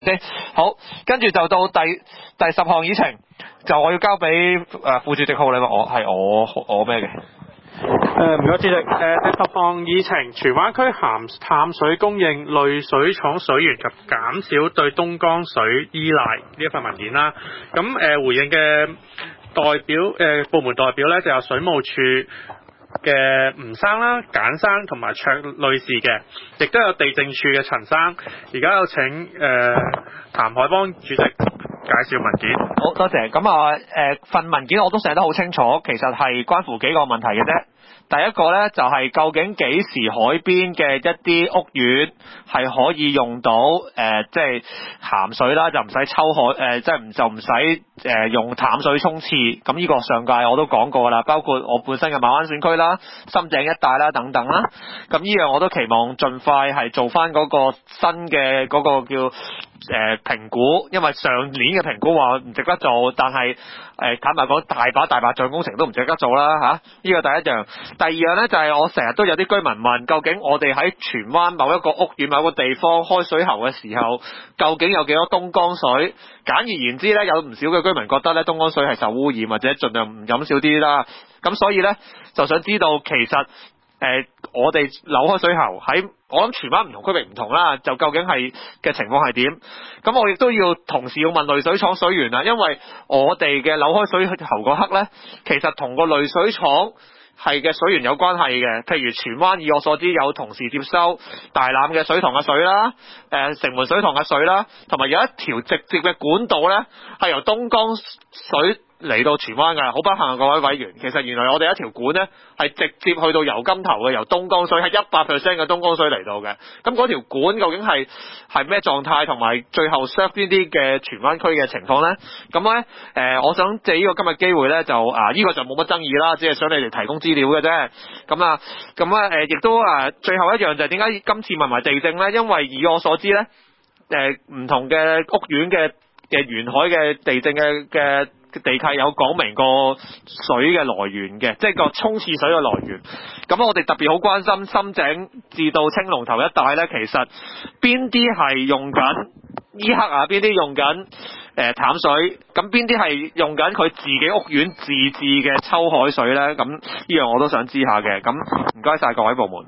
OK， 好，跟住就到第10項議程，就我要交俾副主席號，你話我咩嘅？ 唔該主席，第10項議程，荃灣區淡水供應、濾水廠水源及減少對東江水依賴呢一份文件啦。咁回應嘅部門代表咧就有水務署嘅吳生啦、簡生同埋卓女士嘅，亦都有地政處嘅陳生。而家有請譚海邦主席介紹文件。 好多謝。咁份文件我都寫得好清楚，其實係關乎幾個問題嘅啫。第一個呢，就係究竟幾時海邊嘅一啲屋苑係可以用到即係鹹水啦，就唔使抽海即係就唔使用淡水沖廁。咁呢個上屆我都講過啦，包括我本身嘅馬灣選區啦、深井一帶啦等等啦。咁呢樣我都期望盡快係做翻嗰個新嘅嗰個叫評估，因為上年嘅評估話唔值得做，但係坦白講大把象工程都唔值得做啦嚇。呢個第一樣。第二樣呢，就係我成日都有啲居民問，究竟我哋喺荃灣某一個屋苑某個地方開水喉嘅時候，究竟有幾多東江水？簡而言之呢，有唔少嘅居民覺得呢東江水係受污染，或者盡量唔飲少啲啦。咁所以呢，就想知道其實我哋扭開水喉喺我諗荃灣唔同區域唔同啦，就究竟係嘅情況係點？咁我亦都要同時要問濾水廠水源啦，因為我哋嘅扭開水喉嗰刻呢，其實同個濾水廠係嘅水源有關係嘅。譬如荃灣以我所知有同時接收大欖嘅水塘嘅水啦，城門水塘嘅水啦，同埋有一條直接嘅管道呢，係由東江水嚟到荃灣㗎。好不幸啊各位委員，其實原來我哋一條管呢係直接去到油金頭嘅，由東江水係100% 嘅東江水嚟到嘅。咁嗰條管究竟係咩狀態，同埋最後 serve 邊啲嘅荃灣區嘅情況呢？咁呢，我想借呢個今日機會呢，就呢個就冇乜爭議啦，只係想你哋提供資料嘅啫。咁亦都最後一樣就係點解今次問埋地政呢？因為以我所知呢，唔同嘅屋苑嘅沿海嘅地政嘅地契有講明個水嘅來源嘅，即係個沖廁水嘅來源。咁我哋特別好關心深井至到青龍頭一帶呢，其實邊啲係用緊依刻邊啲用緊淡水，咁邊啲係用緊佢自己屋苑自製嘅抽海水呢？咁呢樣我都想知下嘅。咁唔該晒各位部門。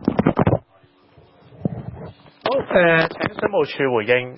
好，請水務署回應。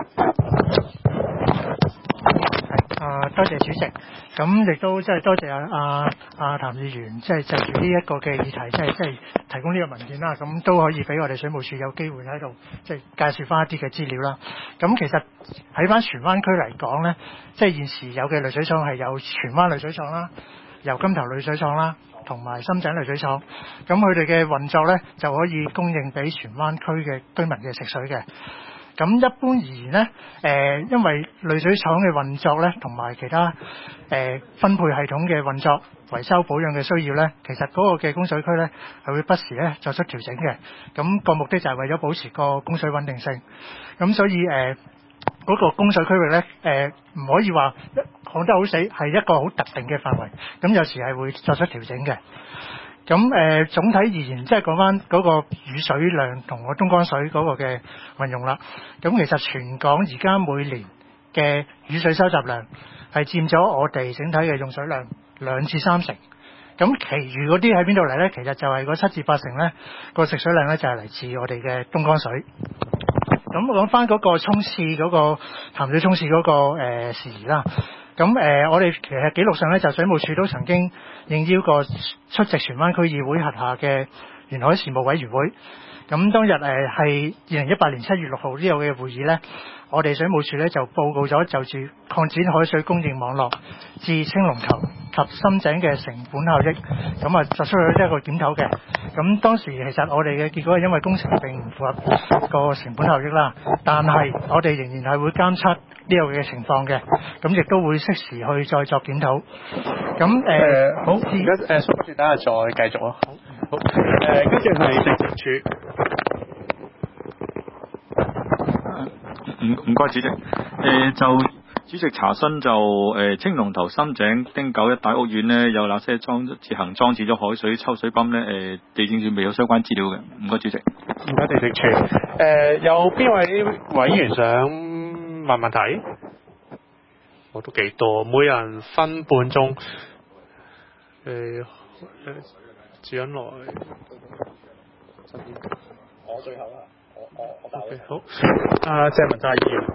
多謝主席，咁亦都真係多謝譚議員，即係就住呢一個嘅議題，即係提供呢個文件啦，咁都可以俾我哋水務署有機會喺度即係介紹翻一啲嘅資料啦。咁其實喺翻荃灣區嚟講呢，即係現時有嘅濾水廠係有荃灣濾水廠啦、油金頭濾水廠啦，同埋深井濾水廠。咁佢哋嘅運作呢，就可以供應俾荃灣區嘅居民嘅食水嘅。咁一般而言呢，因為濾水廠嘅運作呢，同埋其他分配系統嘅運作、維修保養嘅需要呢，其實嗰個嘅供水區呢係會不時呢作出調整嘅。咁個目的就係為咗保持個供水穩定性。咁所以嗰個供水區域呢，唔可以話講得好死，係一個好特定嘅範圍。咁有時係會作出調整嘅。咁總體而言，即係講翻嗰個雨水量同個東江水嗰個嘅運用啦。咁其實全港而家每年嘅雨水收集量係佔咗我哋整體嘅用水量2至3成。咁其餘嗰啲喺邊度嚟呢？其實就係嗰7至8成呢個食水量呢，就係嚟自我哋嘅東江水。咁講翻嗰個沖廁嗰個淡水沖廁嗰個事宜啦。咁我哋其實記錄上咧，就水務署都曾經應邀過出席荃灣區議會轄下嘅沿海事務委員會。咁當日係2018年7月6號呢個嘅會議咧，我哋水務署咧就報告咗就住擴展海水供應網絡至青龍頭及深井嘅成本效益，咁作出咗一個檢討嘅。咁當時其實我哋嘅結果係因為工程並唔符合個成本效益啦，但係我哋仍然係會監測呢個嘅情況嘅，咁亦都會適時去再作檢討。咁好，而家蘇主席等下再繼續咯。好，跟住係地政處。 唔該主席，就主席查詢就青龍頭深井汀九一帶屋苑呢，有哪些自行裝置咗海水抽水泵呢？地政處未有相關資料嘅，唔該主席。 唔該地政處。有邊位委員想問問問題？我都幾多，每人分半鐘。住緊來。 我最後啦，我答你。 好。謝文泰議員。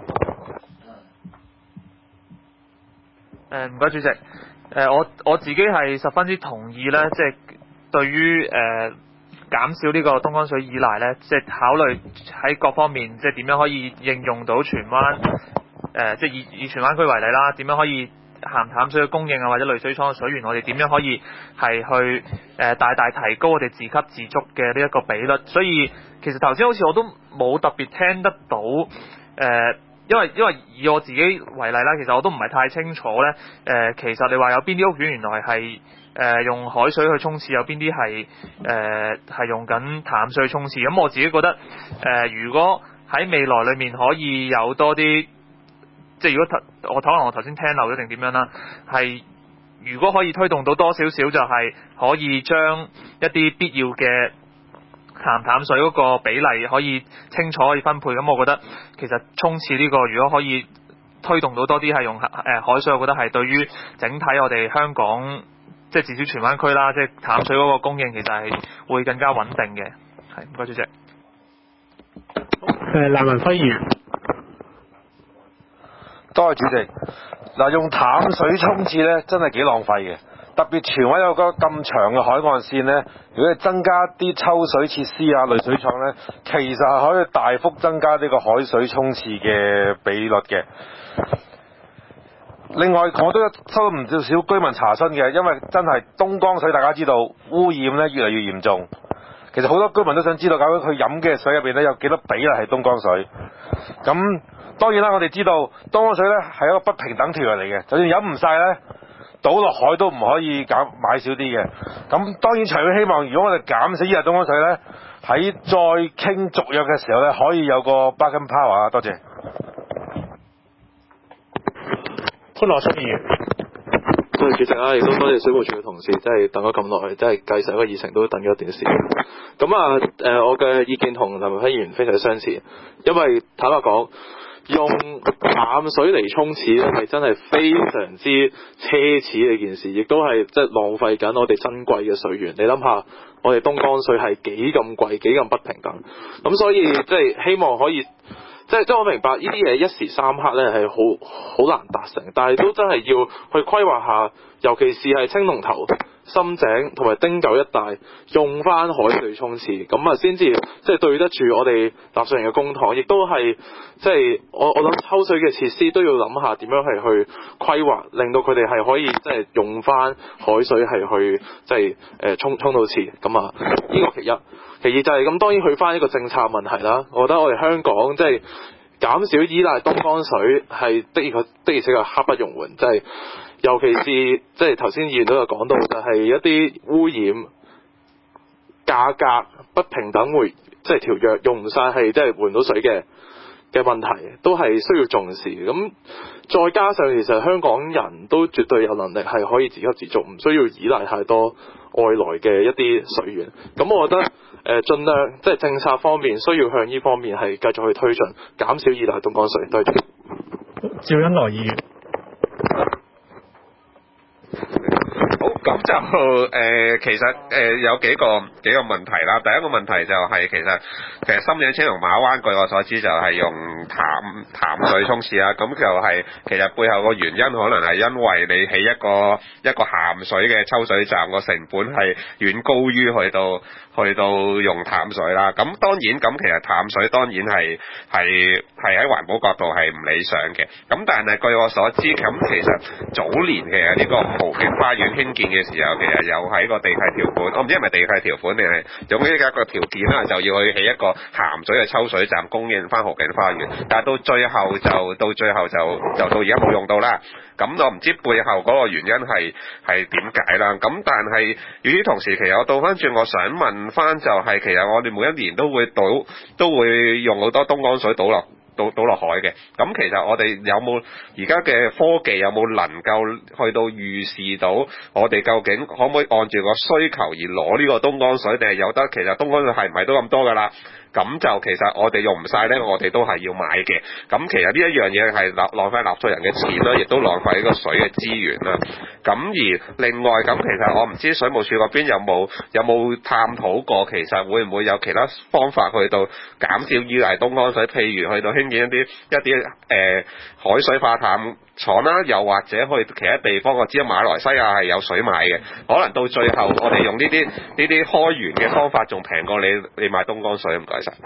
唔該主席。我自己係十分之同意咧，即係對於減少呢個東江水依賴咧，即係考慮喺各方面，即係點樣可以應用到荃灣即係以荃灣區為例啦，點樣可以鹹淡水嘅供應啊，或者濾水廠嘅水源，我哋點樣可以係去大大提高我哋自給自足嘅呢一個比率。所以其實頭先好似我都冇特別聽得到因為以我自己為例啦，其實我都唔係太清楚咧。其實你話有邊啲屋苑原來係用海水去沖廁，有邊啲係用緊淡水去沖廁。咁我自己覺得如果喺未來裡面可以有多啲，即係如果可能我頭先聽漏咗定點樣啦，係如果可以推動到多少少，就係可以將一啲必要嘅鹹淡水嗰個比例可以清楚可以分配。咁我覺得其實沖廁呢個如果可以推動到多啲係用海水，我覺得係對於整體我哋香港即係至少荃灣區啦，即係淡水嗰個供應其實係會更加穩定嘅。係，唔該主席。 賴文輝議員。 多謝主席。嗱，用淡水沖廁咧，真係幾浪費嘅。特別荃灣有個咁長嘅海岸線咧，如果你增加啲抽水設施啊、濾水廠咧，其實係可以大幅增加呢個海水沖廁嘅比率嘅。另外，我都收到唔少居民查詢嘅，因為真係東江水大家知道污染咧越嚟越嚴重。其實好多居民都想知道，究竟佢飲嘅水入邊咧有幾多比例係東江水。咁當然啦，我哋知道東江水咧係一個不平等條約嚟嘅，就算飲唔晒咧，倒落海都唔可以買少啲嘅。咁當然長遠希望，如果我哋減少依賴東江水咧，喺再傾續約嘅時候咧，可以有個 bargaining power 啊！多謝。 潘樂出議員。 多謝主席啦，亦都多謝水務署嘅同事，真係等咗咁耐，真係計成個議程都等咗一段時間。咁我嘅意見同林文輝議員非常相似，因為坦白講，用淡水嚟沖廁咧，係真係非常之奢侈嘅一件事，亦都係即係浪費緊我哋珍貴嘅水源。你諗下，我哋東江水係幾咁貴，幾咁不平等。咁所以即係希望可以。即係我明白呢啲嘢一時三刻咧係好難達成，但係都真係要去規劃下，尤其是係青龍頭、深井同埋汀九一帶用翻海水沖廁，咁先至即係對得住我哋納稅人嘅公帑，亦都係即係我諗抽水嘅設施都要諗下點樣係去規劃，令到佢哋係可以即係用翻海水係去即係沖到廁。咁呢個其一。其二就係咁，當然去翻一個政策問題啦。我覺得我哋香港即係減少依賴東江水係的而且確刻不容緩，即係尤其是即係頭先議員都有講到，就係一啲污染價格不平等會即係條約用唔晒係即係換唔到水嘅問題，都係需要重視。咁再加上其實香港人都絕對有能力係可以自給自足，唔需要依賴太多外來嘅一啲水源。咁我覺得盡量即係政策方面需要向呢方面係繼續去推進，減少依賴東江水。多謝。 趙恩來議員。 好，咁就其實有幾個問題啦。第一個問題就係其實深井青龍馬灣據我所知就係用淡水沖廁啦。咁就係其實背後個原因可能係因為你起一個鹹水嘅抽水站個成本係遠高於去到用淡水啦。咁當然咁其實淡水當然係喺環保角度係唔理想嘅。咁但係據我所知，咁其實早年其實呢個豪景花園興建嘅時候，其實有喺個地契條款，我唔知係咪地契條款定係總之一個條件啦，就要去起一個鹹水嘅抽水站供應翻豪景花園。但係到最後就到而家冇用到啦。咁我唔知背後嗰個原因係點解啦。咁但係與此同時，其實我倒翻轉，我想問翻就係其實我哋每一年都會用好多東江水倒落倒落海嘅。咁其實我哋有冇而家嘅科技有冇能夠去到預示到我哋究竟可唔可以按住個需求而攞呢個東江水，定係有得其實東江水係唔係都咁多㗎啦？咁就其實我哋用唔晒咧，我哋都係要買嘅。咁其實呢一樣嘢係浪費納稅人嘅錢啦，亦都浪費呢個水嘅資源啦。咁而另外咁，其實我唔知水務署嗰邊有冇探討過，其實會唔會有其他方法去到減少依賴東江水，譬如去到興建一啲海水化淡廠啦，又或者去其他地方，我知道馬來西亞係有水買嘅，可能到最後我哋用呢啲開源嘅方法仲平過你買東江水。唔該晒。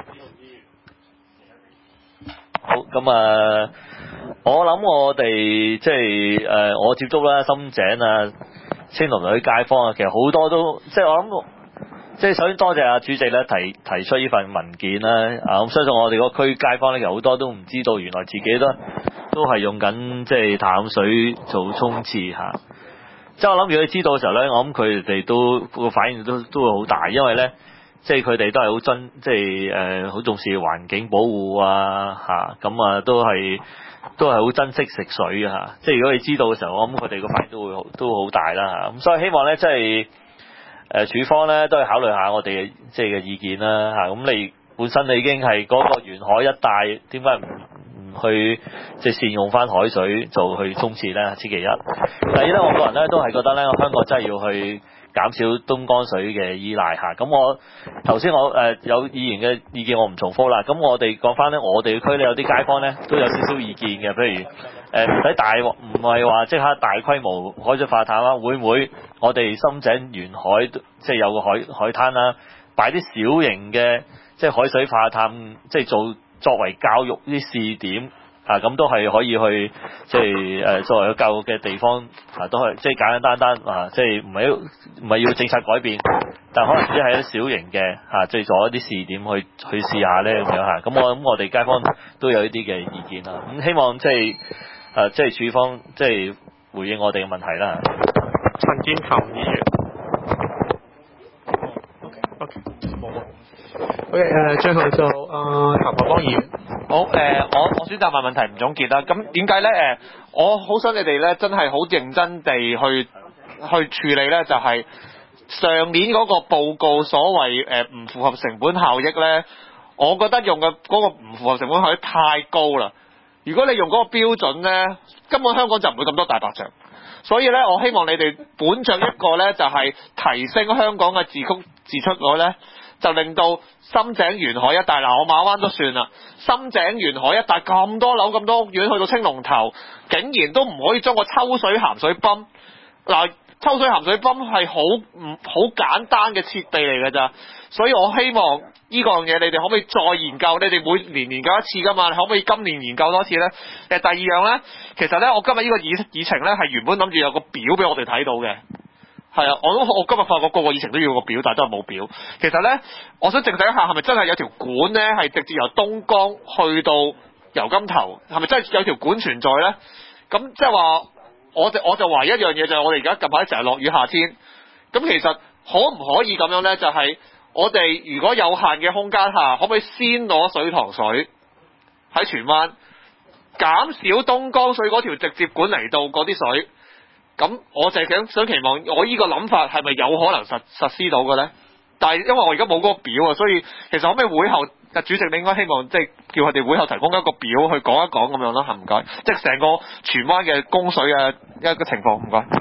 好，咁我諗我哋即係我接觸啦，深井啊、青龍嗰啲街坊啊，其實好多都即係我諗，即係首先多謝阿主席咧提出呢份文件啦。咁相信我哋嗰區街坊咧，其實好多都唔知道，原來自己都係用緊即係淡水做沖廁嚇。即係我諗，如果你知道嘅時候咧，我諗佢哋都個反應都會好大，因為咧。即係佢哋都係好即係好重視環境保護啊咁都係好珍惜食水啊。即係如果你知道嘅時候，我諗佢哋個反應都會好大啦咁所以希望咧，即係署方咧都係考慮下我哋即係嘅意見啦咁你本身你已經係嗰個沿海一帶，點解唔去即係善用翻海水做去沖廁咧？此其一。第二咧，我個人咧都係覺得咧，香港真係要去減少東江水嘅依賴嚇，咁我頭先有議員嘅意見我唔重複啦，咁我哋講翻咧，我哋區咧有啲街坊咧都有少少意見嘅，譬如唔使唔係話即刻大規模海水化淡啦，會唔會我哋深井沿海即係有個海灘啦，擺啲小型嘅即係海水化淡，即係作為教育啲試點。咁都係可以去即係作為個教育嘅地方都係即係簡簡單單即係唔係要政策改變，但可能只係一啲小型嘅即係做一啲試點去試下咧咁樣嚇。咁我諗我哋街坊都有呢啲嘅意見啦。咁希望即係署方即係回應我哋嘅問題啦。 陳健談議員。OK， 冇啊。OK， 最後就譚國邦議員。 好我選擇問問題唔總結啦。咁點解咧？我好想你哋咧真係好認真地去處理咧，就係上年嗰個報告所謂唔符合成本效益咧，我覺得用嘅嗰個唔符合成本效益太高啦。如果你用嗰個標準咧，根本香港就唔會咁多大白象。所以咧，我希望你哋本着一個咧，就係提升香港嘅自出率咧，就令到深井沿海一帶我馬灣都算啦，深井沿海一帶咁多樓咁多屋苑去到青龍頭，竟然都唔可以裝個抽水鹹水泵。抽水鹹水泵係好簡單嘅設備嚟㗎咋，所以我希望呢個嘢你哋可唔可以再研究？你哋每年研究一次㗎嘛，你可唔可以今年研究多次呢？第二樣呢，其實呢，我今日呢個議程呢係原本諗住有個表俾我哋睇到嘅。係啊，我今日發覺個議程都要個表，但係都係冇表。其實呢，我想證實一下，係咪真係有條管呢？係直接由東江去到油柑頭，係咪真係有條管存在呢？咁即係話，我就懷疑一樣嘢，就係我哋而家近排成日落雨夏天，咁其實可唔可以咁樣呢？就係我哋如果有限嘅空間下，可唔可以先攞水塘水喺荃灣，減少東江水嗰條直接管嚟到嗰啲水？咁我就係想期望我呢個諗法係咪有可能實施到嘅呢？但係因為我而家冇嗰個表啊，所以其實可唔可以會後主席你應該希望即係叫佢哋會後提供一個表去講一講咁樣啦，係唔該？即係成個荃灣嘅供水嘅一個情況，唔該。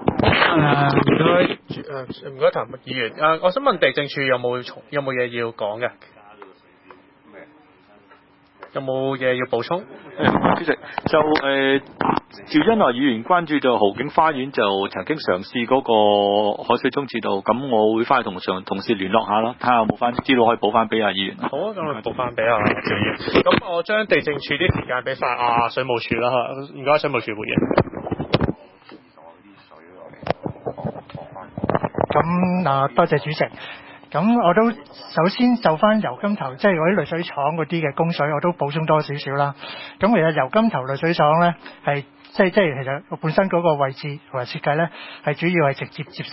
唔該，譚議員。我想問地政處有冇嘢要講嘅？有冇嘢要補充？ 主席就趙恩華議員關注到豪景花園就曾經嘗試嗰個海水沖廁道，咁我會翻去同同事聯絡下啦，睇下有冇翻資料可以補翻俾阿議員。 好啊，咁我補翻俾阿趙議員。咁我將地政處啲時間俾翻阿水務署啦，唔該水務署回應。 咁多謝主席。咁我都首先就翻油柑頭，即係嗰啲濾水廠嗰啲嘅供水，我都補充多少少啦。咁其實油柑頭濾水廠咧係即係其實本身嗰個位置同埋設計咧係主要係直接接收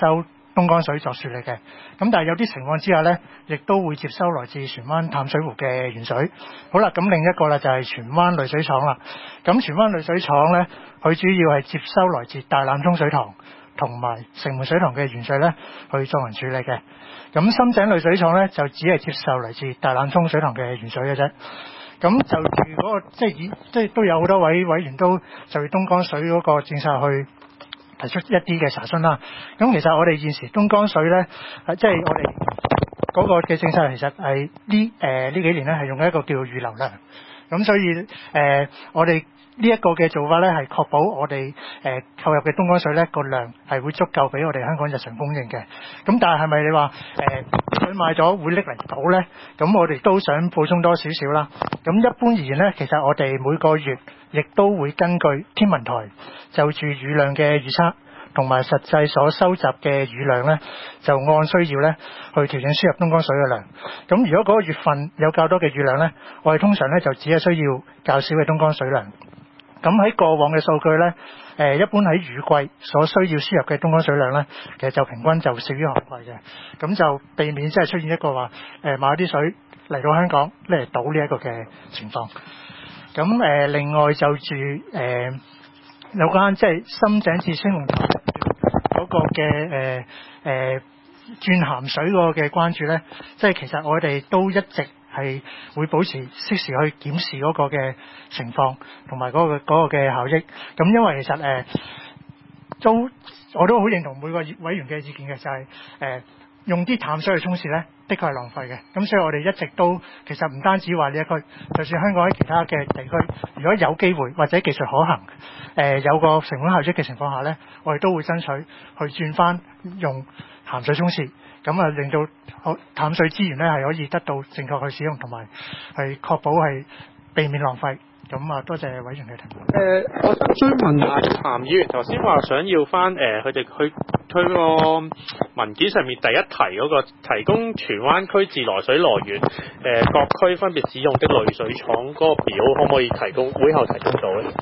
東江水作處理嘅。咁但係有啲情況之下呢，亦都會接收來自荃灣淡水湖嘅原水。好啦，咁另一個啦就係荃灣濾水廠啦。咁荃灣濾水廠呢，佢主要係接收來自大欖涌水塘同埋城門水塘嘅原水呢，去進行處理嘅。咁深井濾水廠呢，就只係接受嚟自大欖涌水塘嘅原水嘅啫。咁就住嗰個即係都有好多位委員都就東江水嗰個政策去提出一啲嘅查詢啦。咁其實我哋現時東江水呢，即係我哋嗰個嘅政策其實係呢幾年呢係用一個叫預留量。咁所以我哋呢一個嘅做法呢，係確保我哋購入嘅東江水呢個量係會足夠俾我哋香港日常供應嘅。咁但係咪你話水買咗會拎嚟倒呢？咁我哋都想補充多少少啦。咁一般而言呢，其實我哋每個月亦都會根據天文台就住雨量嘅預測同埋實際所收集嘅雨量呢，就按需要呢去調整輸入東江水嘅量。咁如果嗰個月份有較多嘅雨量呢，我哋通常呢就只係需要較少嘅東江水量。咁喺過往嘅數據呢，一般喺雨季所需要輸入嘅東江水量呢，其實就平均就少於旱季嘅。咁就避免即係出現一個話買啲水嚟到香港嚟倒呢一個嘅情況。咁另外就住有關即係深井至青龍頭嗰個嘅轉鹹水嗰個嘅關注呢，即係其實我哋都一直係會保持適時去檢視嗰個嘅情況同埋嗰個嘅效益。咁因為其實我都好認同每個委員嘅意見嘅，就係用啲淡水去沖廁呢，的確係浪費嘅。咁所以我哋一直都其實唔單止話呢一區，就算香港喺其他嘅地區，如果有機會或者技術可行，有個成本效益嘅情況下呢，我哋都會爭取去轉翻用鹹水沖廁，咁啊令到淡水資源呢係可以得到正確去使用，同埋係確保係避免浪費。咁啊，多謝委員嘅提問。 我想追問下譚議員頭先話想要翻佢哋去個文件上面第一題嗰個提供荃灣區自來水來源各區分別使用的濾水廠嗰個表，可唔可以提供會後提供到咧？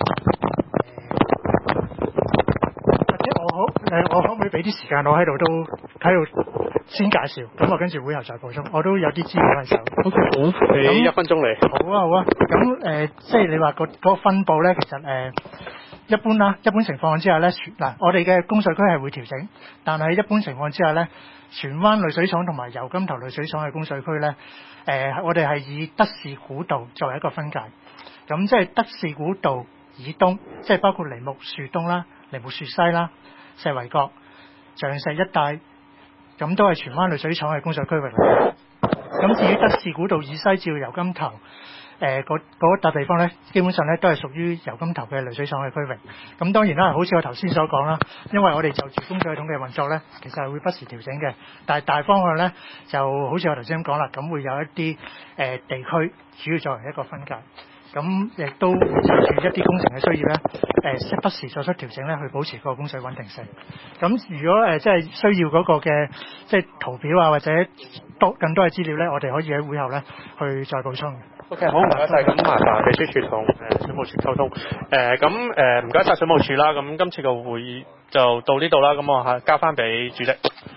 或者我可唔可以俾啲時間我喺度先介紹，咁我跟住會後再補充。我都有啲資料喺手。 OK， 好，你1分鐘嚟。 好啊。咁即係你話嗰個分佈咧，其實一般啦，一般情況之下咧，我哋嘅供水區係會調整，但係一般情況之下咧，荃灣濾水廠同埋油金頭濾水廠嘅供水區咧，我哋係以德士古道作為一個分界。咁即係德士古道以東，即係包括梨木樹東啦、梨木樹西啦、石圍角、象石一帶。咁都係荃灣濾水廠嘅供水區域嚟嘅。咁至於德士古道以西至油金頭，嗰笪地方呢，基本上呢都係屬於油金頭嘅濾水廠嘅區域。咁當然啦，好似我頭先所講啦，因為我哋就住供水系統嘅運作呢，其實係會不時調整嘅。但係大方向呢，就好似我頭先咁講啦，咁會有一啲地區主要作為一個分界。咁亦都會就住一啲工程嘅需要咧，不時作出調整咧，去保持個供水穩定性。咁如果即係需要嗰個嘅即係圖表啊，或者更多嘅資料咧，我哋可以喺會後咧去再補充嘅。 OK， 好，唔該晒。咁麻煩秘書處同水務署溝通。咁唔該晒水務署啦。咁今次個會議就到呢度啦。咁我交翻俾主席。